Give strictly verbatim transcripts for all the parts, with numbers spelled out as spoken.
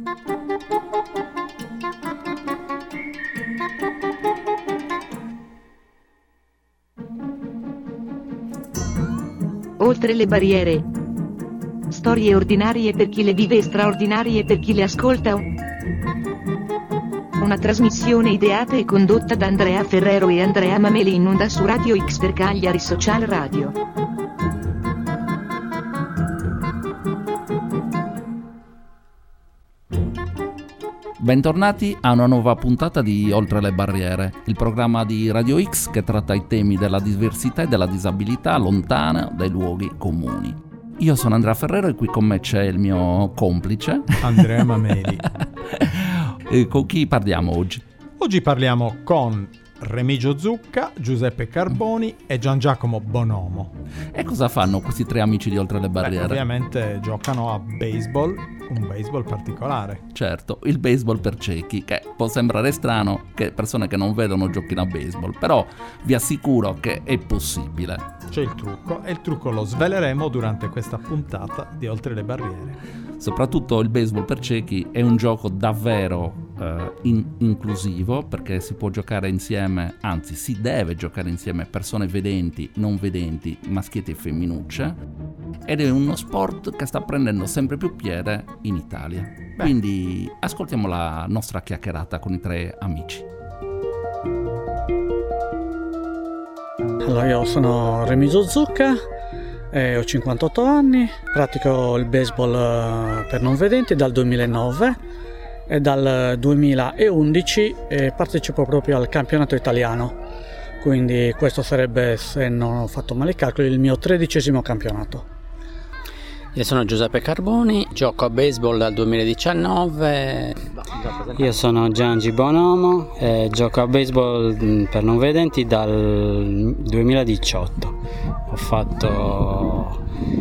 Oltre le barriere. Storie ordinarie per chi le vive e straordinarie per chi le ascolta. Una trasmissione ideata e condotta da Andrea Ferrero e Andrea Mameli in onda su Radio X per Cagliari Social Radio. Bentornati a una nuova puntata di Oltre le barriere, il programma di Radio X che tratta i temi della diversità e della disabilità lontana dai luoghi comuni. Io sono Andrea Ferrero e qui con me c'è il mio complice Andrea Mameli. E con chi parliamo oggi? Oggi parliamo con Remigio Zucca, Giuseppe Carboni e Gian Giacomo Bonomo. E cosa fanno questi tre amici di Oltre le barriere? Beh, ovviamente giocano a baseball, un baseball particolare. Certo, il baseball per ciechi, che può sembrare strano che persone che non vedono giochino a baseball, però vi assicuro che è possibile. C'è il trucco e il trucco lo sveleremo durante questa puntata di Oltre le barriere. Soprattutto il baseball per ciechi è un gioco davvero eh, in- inclusivo, perché si può giocare insieme, anzi si deve giocare insieme persone vedenti, non vedenti, maschietti e femminucce, ed è uno sport che sta prendendo sempre più piede in Italia. Beh. Quindi ascoltiamo la nostra chiacchierata con i tre amici. Allora, io sono Remigio Zucca, eh, ho cinquantotto anni, pratico il baseball eh, per non vedenti dal duemilanove e dal duemilaundici eh, partecipo proprio al campionato italiano, quindi questo sarebbe, se non ho fatto male i calcoli, il mio tredicesimo campionato. Io sono Giuseppe Carboni, gioco a baseball dal duemiladiciannove. Io sono Giangi Bonomo e gioco a baseball per non vedenti dal duemiladiciotto. Ho fatto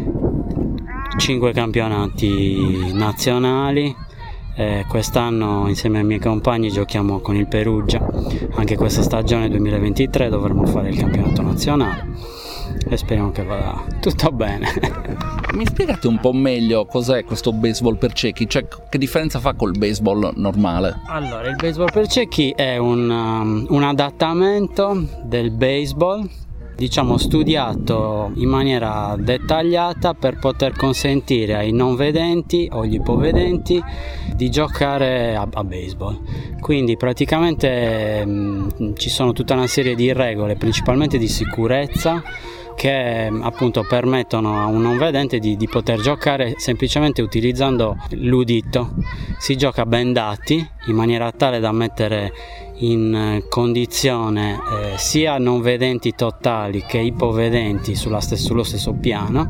cinque campionati nazionali e quest'anno insieme ai miei compagni giochiamo con il Perugia. Anche questa stagione duemilaventitré dovremo fare il campionato nazionale e speriamo che vada tutto bene. Mi spiegate un po' meglio cos'è questo baseball per ciechi? Cioè, che differenza fa col baseball normale? Allora, il baseball per ciechi è un, um, un adattamento del baseball, diciamo studiato in maniera dettagliata per poter consentire ai non vedenti o gli ipovedenti di giocare a, a baseball. Quindi praticamente mh, ci sono tutta una serie di regole, principalmente di sicurezza, che appunto permettono a un non vedente di, di poter giocare semplicemente utilizzando l'udito. Si gioca bendati in maniera tale da mettere in condizione eh, sia non vedenti totali che ipovedenti sulla stes- sullo stesso piano.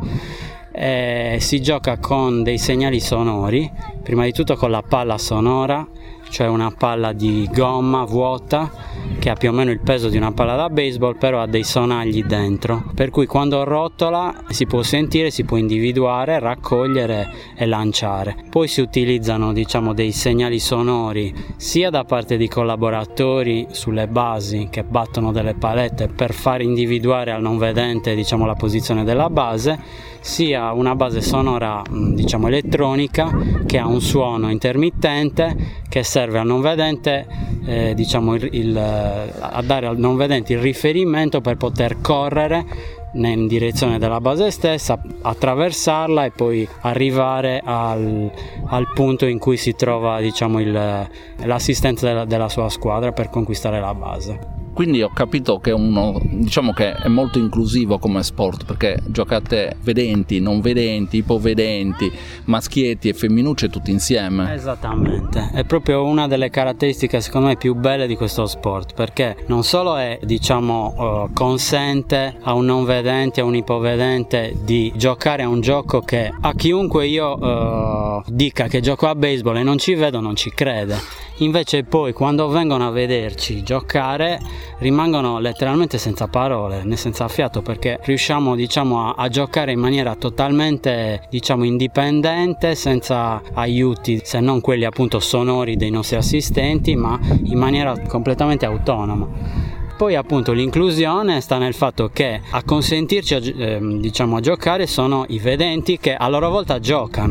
Eh, si gioca con dei segnali sonori, prima di tutto con la palla sonora, cioè una palla di gomma vuota che ha più o meno il peso di una palla da baseball, però ha dei sonagli dentro, per cui quando rotola si può sentire, si può individuare, raccogliere e lanciare. Poi si utilizzano, diciamo, dei segnali sonori sia da parte di collaboratori sulle basi che battono delle palette per far individuare al non vedente, diciamo, la posizione della base, sia una base sonora, diciamo, elettronica, che ha un suono intermittente che serve al non vedente eh, diciamo il, il, a dare al non vedente il riferimento per poter correre in direzione della base stessa, attraversarla e poi arrivare al, al punto in cui si trova, diciamo, il, l'assistenza della, della sua squadra per conquistare la base. Quindi ho capito che uno, diciamo che è molto inclusivo come sport, perché giocate vedenti, non vedenti, ipovedenti, maschietti e femminucce tutti insieme. Esattamente, è proprio una delle caratteristiche secondo me più belle di questo sport, perché non solo è, diciamo, uh, consente a un non vedente, a un ipovedente di giocare a un gioco che a chiunque io uh, dica che gioco a baseball e non ci vedo non ci crede. Invece poi quando vengono a vederci giocare rimangono letteralmente senza parole, né senza fiato, perché riusciamo, diciamo, a, a giocare in maniera totalmente, diciamo, indipendente, senza aiuti se non quelli appunto sonori dei nostri assistenti, ma in maniera completamente autonoma. Poi appunto l'inclusione sta nel fatto che a consentirci a, eh, diciamo, a giocare sono i vedenti che a loro volta giocano,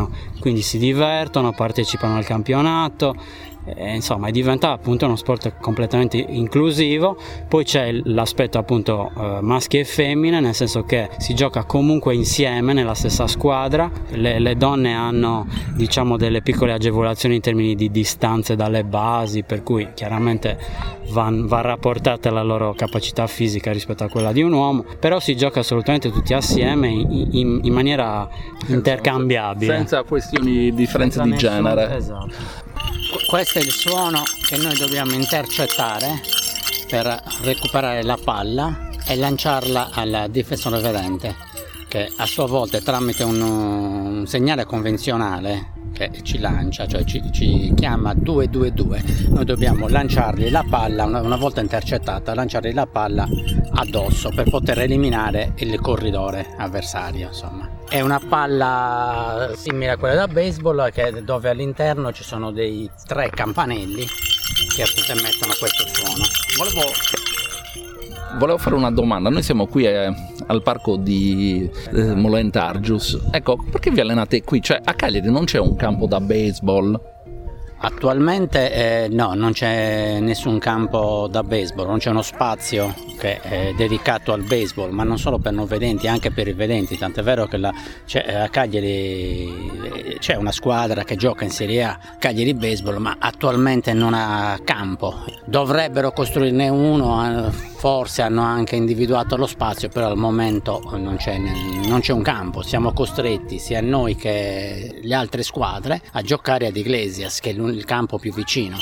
quindi si divertono, partecipano al campionato. E, insomma, è diventato appunto uno sport completamente inclusivo. Poi c'è l'aspetto appunto eh, maschi e femmine, nel senso che si gioca comunque insieme nella stessa squadra. Le, le donne hanno, diciamo, delle piccole agevolazioni in termini di distanze dalle basi, per cui chiaramente va, va rapportata la loro capacità fisica rispetto a quella di un uomo, però si gioca assolutamente tutti assieme in, in, in maniera intercambiabile, senza questioni di differenze di nessun, genere. Esatto. Questo è il suono che noi dobbiamo intercettare per recuperare la palla e lanciarla al difensore vedente, che a sua volta tramite un, un segnale convenzionale che ci lancia, cioè ci, ci chiama due due due, noi dobbiamo lanciargli la palla, una, una volta intercettata, lanciargli la palla addosso per poter eliminare il corridore avversario, insomma. È una palla simile a quella da baseball, che, dove all'interno ci sono dei tre campanelli che appunto emettono questo suono. Volevo Volevo fare una domanda, noi siamo qui eh, al parco di eh, Molentargius, ecco, perché vi allenate qui? Cioè a Cagliari non c'è un campo da baseball? Attualmente eh, no, non c'è nessun campo da baseball, non c'è uno spazio che è dedicato al baseball, ma non solo per non vedenti, anche per i vedenti, tant'è vero che la, c'è, a Cagliari c'è una squadra che gioca in Serie A, Cagliari Baseball, ma attualmente non ha campo. Dovrebbero costruirne uno, forse hanno anche individuato lo spazio, però al momento non c'è, non c'è un campo, siamo costretti sia noi che le altre squadre a giocare ad Iglesias, che è il campo più vicino.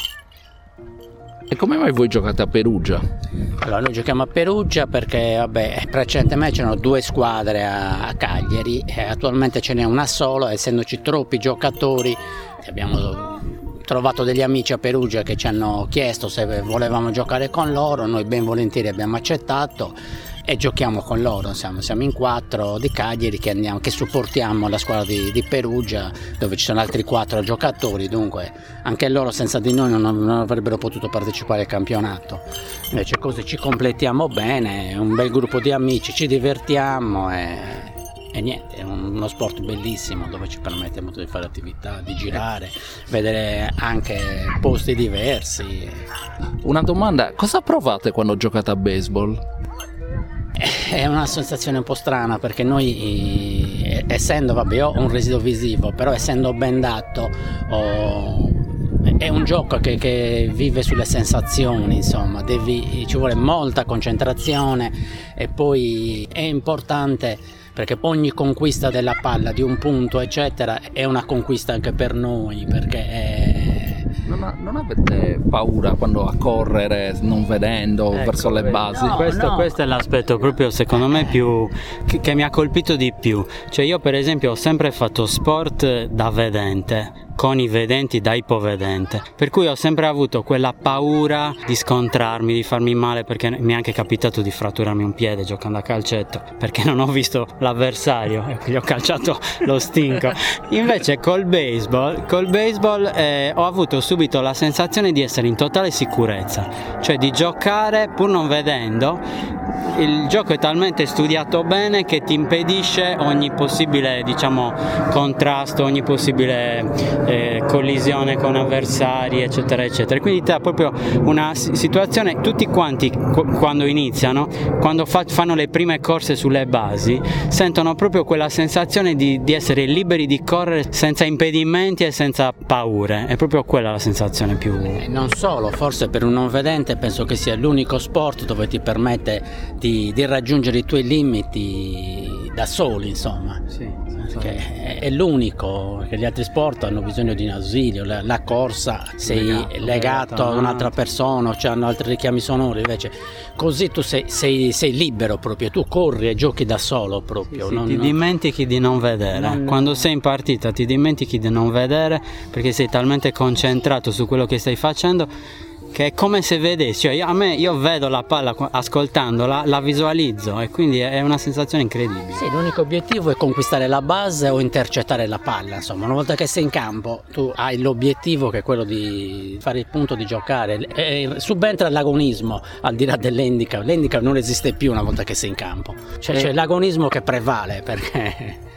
E come mai voi giocate a Perugia? Allora, noi giochiamo a Perugia perché vabbè, precedentemente c'erano due squadre a, a Cagliari, e attualmente ce n'è una sola, essendoci troppi giocatori. Abbiamo trovato degli amici a Perugia che ci hanno chiesto se volevamo giocare con loro, noi ben volentieri abbiamo accettato e giochiamo con loro, siamo, siamo in quattro di Cagliari che, andiamo, che supportiamo la squadra di, di Perugia, dove ci sono altri quattro giocatori, dunque anche loro senza di noi non, non avrebbero potuto partecipare al campionato. Invece così ci completiamo bene, un bel gruppo di amici, ci divertiamo e, e niente, è uno sport bellissimo dove ci permette molto di fare attività, di girare, vedere anche posti diversi. Una domanda, cosa provate quando giocate a baseball? È una sensazione un po' strana perché noi, essendo, vabbè, io ho un residuo visivo, però essendo bendato ho, è un gioco che, che vive sulle sensazioni, insomma, devi, ci vuole molta concentrazione e poi è importante perché ogni conquista della palla di un punto eccetera è una conquista anche per noi, perché è... Non, ha, non avete paura quando a correre non vedendo ecco, verso le basi? No, questo, no. questo è l'aspetto proprio secondo me più che, che mi ha colpito di più. Cioè io per esempio ho sempre fatto sport da vedente, con i vedenti da ipovedente, per cui ho sempre avuto quella paura di scontrarmi, di farmi male, perché mi è anche capitato di fratturarmi un piede giocando a calcetto perché non ho visto l'avversario e gli ho calciato lo stinco. Invece col baseball col baseball eh, ho avuto subito la sensazione di essere in totale sicurezza, cioè di giocare pur non vedendo. Il gioco è talmente studiato bene che ti impedisce ogni possibile, diciamo, contrasto, ogni possibile eh, collisione con avversari, eccetera, eccetera. Quindi ti dà proprio una situazione, tutti quanti qu- quando iniziano, quando fa- fanno le prime corse sulle basi, sentono proprio quella sensazione di, di essere liberi di correre senza impedimenti e senza paure. È proprio quella la sensazione più... E non solo, forse per un non vedente penso che sia l'unico sport dove ti permette di, di raggiungere i tuoi limiti da soli, insomma. Sì, È, è l'unico, che gli altri sport hanno bisogno di un ausilio, la, la corsa sei legato, legato a un'altra persona, cioè hanno altri richiami sonori, invece così tu sei, sei, sei libero proprio, tu corri e giochi da solo proprio. Sì, non, ti non... dimentichi di non vedere, non... quando sei in partita ti dimentichi di non vedere perché sei talmente concentrato su quello che stai facendo che è come se vedessi, cioè io, a me io vedo la palla ascoltandola, la visualizzo e quindi è una sensazione incredibile. Sì, l'unico obiettivo è conquistare la base o intercettare la palla, insomma, una volta che sei in campo tu hai l'obiettivo che è quello di fare il punto, di giocare, e subentra l'agonismo al di là dell'handicap, l'handicap non esiste più una volta che sei in campo, cioè, c'è l'agonismo che prevale perché...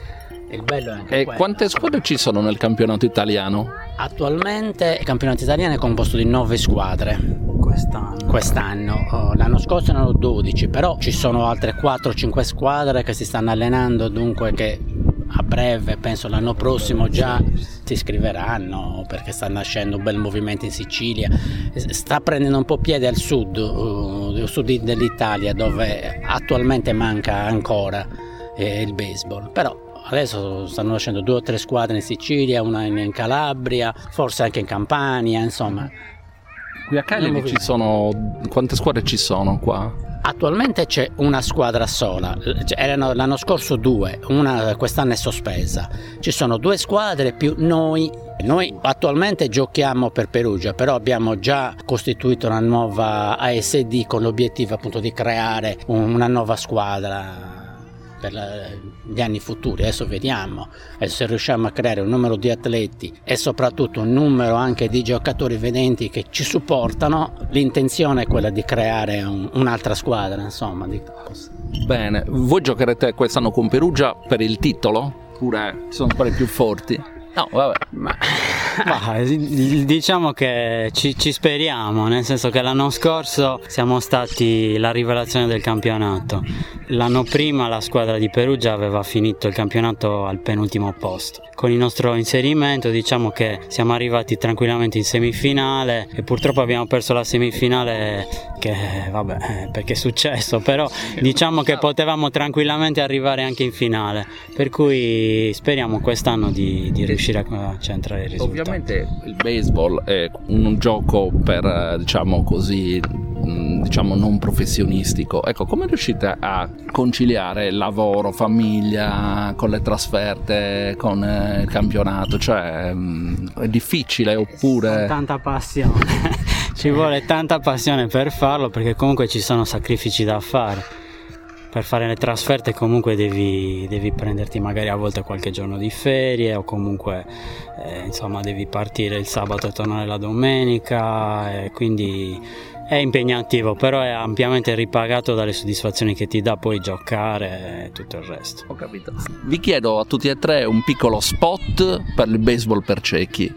Il bello è anche E quello. quante squadre ci sono nel campionato italiano? Attualmente il campionato italiano è composto di nove squadre Quest'anno. quest'anno. Oh, l'anno scorso erano dodici, però ci sono altre quattro cinque squadre che si stanno allenando, dunque che a breve, penso l'anno prossimo, già si iscriveranno, perché sta nascendo un bel movimento in Sicilia. Sta prendendo un po' piede al sud, uh, al sud dell'Italia, dove attualmente manca ancora eh, il baseball, però adesso stanno nascendo due o tre squadre in Sicilia, una in Calabria, forse anche in Campania, insomma. Qui a Cagliari ci sono... quante squadre ci sono qua? Attualmente c'è una squadra sola, erano l'anno scorso due, una quest'anno è sospesa. Ci sono due squadre più noi. Noi attualmente giochiamo per Perugia, però abbiamo già costituito una nuova A S D con l'obiettivo appunto di creare una nuova squadra per gli anni futuri. Adesso vediamo se riusciamo a creare un numero di atleti e soprattutto un numero anche di giocatori vedenti che ci supportano. L'intenzione è quella di creare un, un'altra squadra, insomma. Di... Bene, voi giocherete quest'anno con Perugia per il titolo? Oppure ci sono squadre più forti? No, vabbè. Ma... Ma, diciamo che ci, ci speriamo, nel senso che l'anno scorso siamo stati la rivelazione del campionato. L'anno prima la squadra di Perugia aveva finito il campionato al penultimo posto. Con il nostro inserimento diciamo che siamo arrivati tranquillamente in semifinale e purtroppo abbiamo perso la semifinale, che vabbè, perché è successo, però diciamo che potevamo tranquillamente arrivare anche in finale, per cui speriamo quest'anno di, di riuscire a centrare il risultato. Ovviamente il baseball è un gioco per, diciamo così, diciamo non professionistico. Ecco, come riuscite a conciliare lavoro, famiglia, con le trasferte, con il campionato? Cioè, è difficile oppure... Tanta passione, ci vuole tanta passione per farlo, perché comunque ci sono sacrifici da fare. Per fare le trasferte comunque devi, devi prenderti magari a volte qualche giorno di ferie, o comunque eh, insomma devi partire il sabato e tornare la domenica, e quindi è impegnativo, però è ampiamente ripagato dalle soddisfazioni che ti dà poi giocare e tutto il resto. Ho capito. Vi chiedo a tutti e tre un piccolo spot per il baseball per ciechi.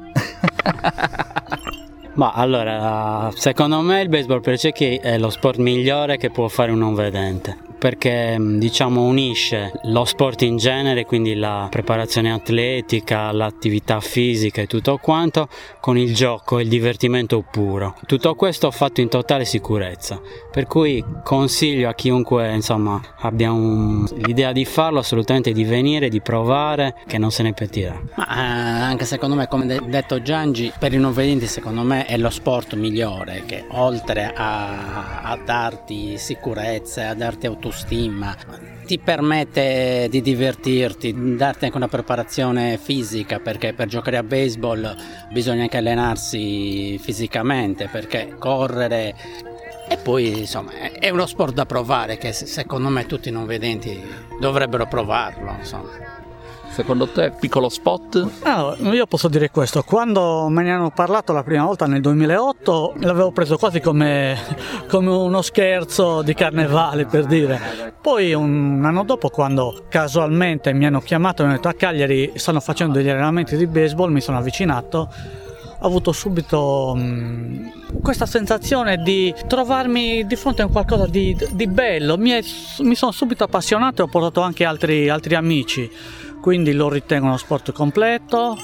Ma allora, secondo me il baseball per ciechi è lo sport migliore che può fare un non vedente, perché diciamo unisce lo sport in genere, quindi la preparazione atletica, l'attività fisica e tutto quanto, con il gioco e il divertimento puro. Tutto questo fatto in totale sicurezza, per cui consiglio a chiunque insomma abbia un, l'idea di farlo assolutamente di venire, di provare, che non se ne pentirà. Ma eh, anche secondo me, come detto Giangi, per i non vedenti secondo me è lo sport migliore, che oltre a, a darti sicurezza, a darti autostima, ti permette di divertirti, di darti anche una preparazione fisica, perché per giocare a baseball bisogna anche allenarsi fisicamente, perché correre, e poi insomma è uno sport da provare, che secondo me tutti i non vedenti dovrebbero provarlo, insomma. Secondo te, piccolo spot? Allora, io posso dire questo: quando me ne hanno parlato la prima volta nel duemilaotto l'avevo preso quasi come, come uno scherzo di carnevale, per dire. Poi un anno dopo, quando casualmente mi hanno chiamato e mi hanno detto a Cagliari stanno facendo degli allenamenti di baseball, mi sono avvicinato, ho avuto subito mh, questa sensazione di trovarmi di fronte a qualcosa di, di bello. Mi, è, mi sono subito appassionato e ho portato anche altri, altri amici. Quindi lo ritengo uno sport completo,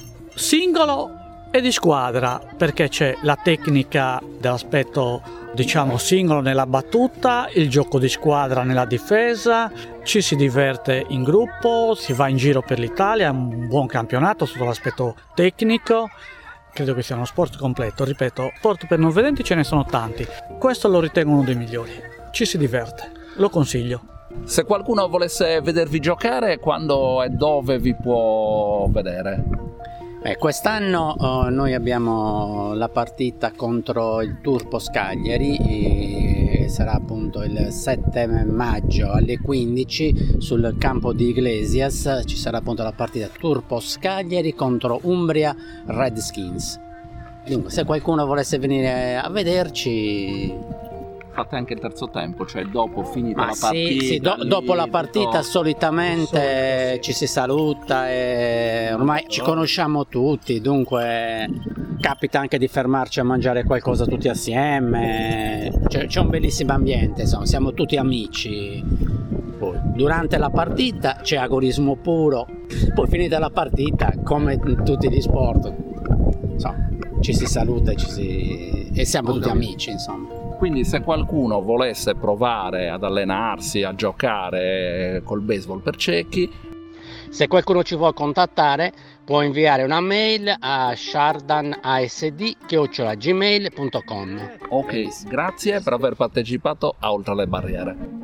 singolo e di squadra, perché c'è la tecnica dell'aspetto diciamo singolo nella battuta, il gioco di squadra nella difesa, ci si diverte in gruppo, si va in giro per l'Italia, è un buon campionato sotto l'aspetto tecnico. Credo che sia uno sport completo, ripeto, sport per non vedenti ce ne sono tanti, questo lo ritengo uno dei migliori, ci si diverte, lo consiglio. Se qualcuno volesse vedervi giocare, quando e dove vi può vedere? Beh, quest'anno uh, noi abbiamo la partita contro il Turpos Cagliari, e sarà appunto il sette maggio alle quindici sul campo di Iglesias. Ci sarà appunto la partita Turpos Cagliari contro Umbria Redskins. Dunque, se qualcuno volesse venire a vederci, fate anche il terzo tempo, cioè dopo finita Ma la sì, partita. sì, do- lì, dopo la tutto- partita solitamente ci si saluta e ormai ci conosciamo tutti, dunque capita anche di fermarci a mangiare qualcosa tutti assieme, c'è, c'è un bellissimo ambiente, insomma, siamo tutti amici. Poi, durante la partita c'è agorismo puro, poi finita la partita, come in tutti gli sport, insomma, ci si saluta e, ci si... e siamo tutti amici, insomma. Quindi se qualcuno volesse provare ad allenarsi, a giocare col baseball per ciechi, Se qualcuno ci vuole contattare può inviare una mail a shardanasd chiocciola gmail punto com. ok, grazie per aver partecipato a Oltre le Barriere.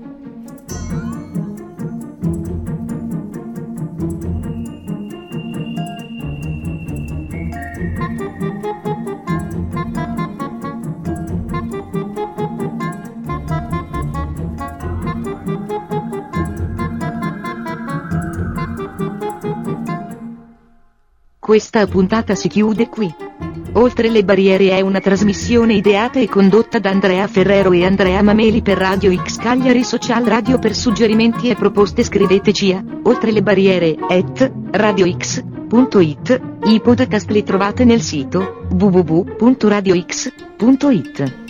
Questa puntata si chiude qui. Oltre le Barriere è una trasmissione ideata e condotta da Andrea Ferrero e Andrea Mameli per Radio X Cagliari Social Radio. Per suggerimenti e proposte scriveteci a oltrelebarriere at radiox punto it. I podcast li trovate nel sito w w w punto radiox punto it.